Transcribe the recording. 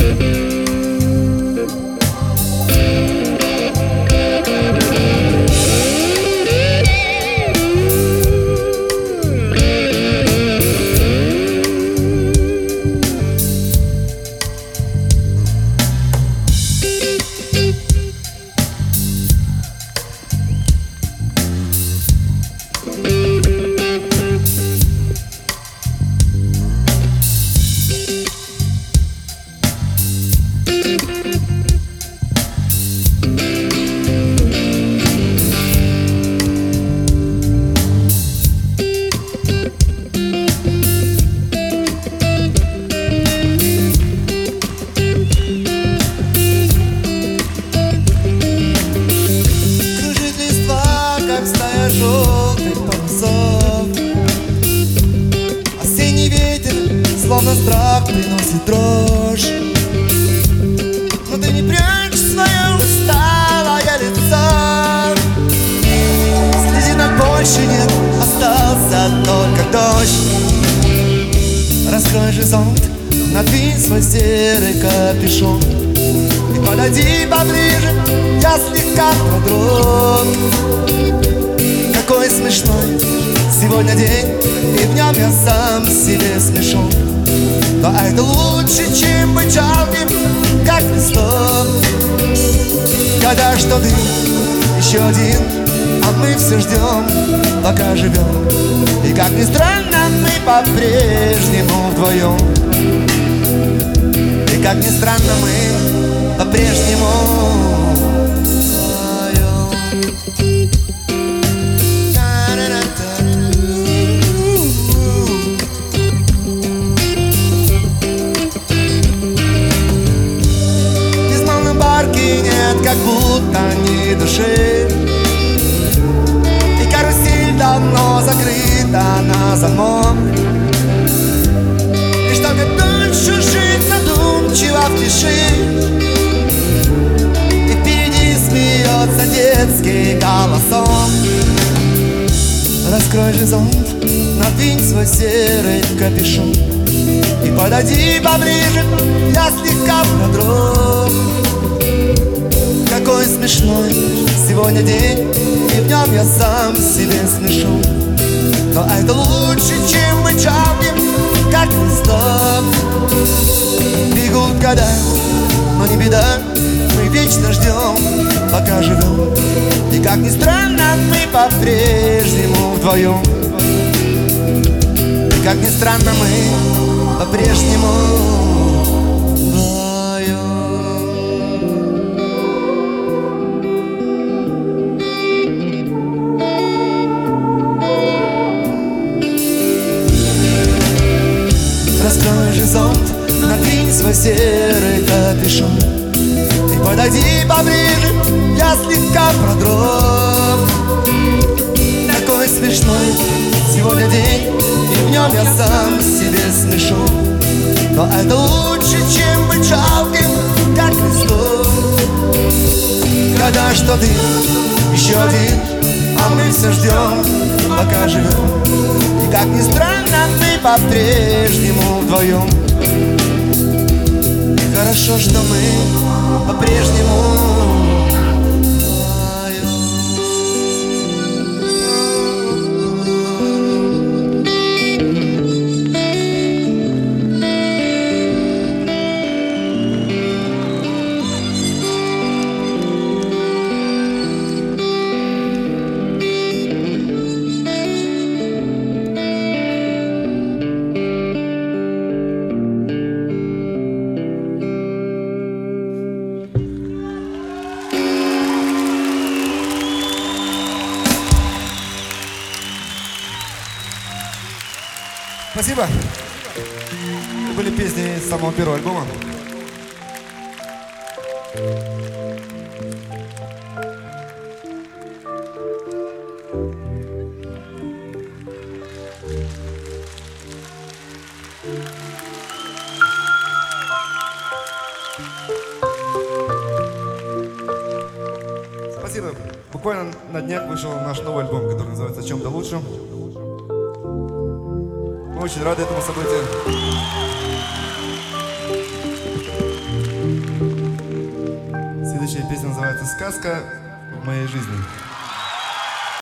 Желтых парусов, осенний ветер, словно страх, приносит дрожь. Но ты не прячь свое усталое лицо. Слезинок больше нет, остался только дождь. Раскрой же зонт, надвинь свой серый капюшон и подойди поближе, я слегка продрог. Какой смешной сегодня день, и в нем я сам себе смешон. Но это лучше, чем быть жалким, как листок. Когда что ты еще один, а мы все ждем, пока живем. И как ни странно, мы по-прежнему вдвоем. И как ни странно, мы по-прежнему как будто ни души. И карусель давно закрыта на замок. Лишь только дольше жить задумчиво в тиши. И впереди смеется детский голосок. Раскрой же зонт, надвинь свой серый капюшон и подойди поближе, я слегка продрог. Какой смешной сегодня день, и в нем я сам себе смешон. Но это лучше, чем быть жалким, как листок. Бегут года, но не беда, мы вечно ждем, пока живем. И как ни странно, мы по-прежнему вдвоем. И как ни странно, мы по-прежнему раскрой же зонт, надвинь свой серый капюшон и подойди поближе, я слегка продрог. Такой смешной сегодня день, и в нем я сам себе смешон. Но это лучше, чем быть жалким, как листок. Когда что ты еще один, а мы все ждем, пока живем. И как ни странно, мы по-прежнему вдвоем. И хорошо, что мы по-прежнему Спасибо. Это были песни с самого первого альбома. Спасибо. Буквально на днях вышел наш новый альбом, который называется «О чем-то лучшем». Мы очень рады этому событию. Следующая песня называется «Сказка в моей жизни».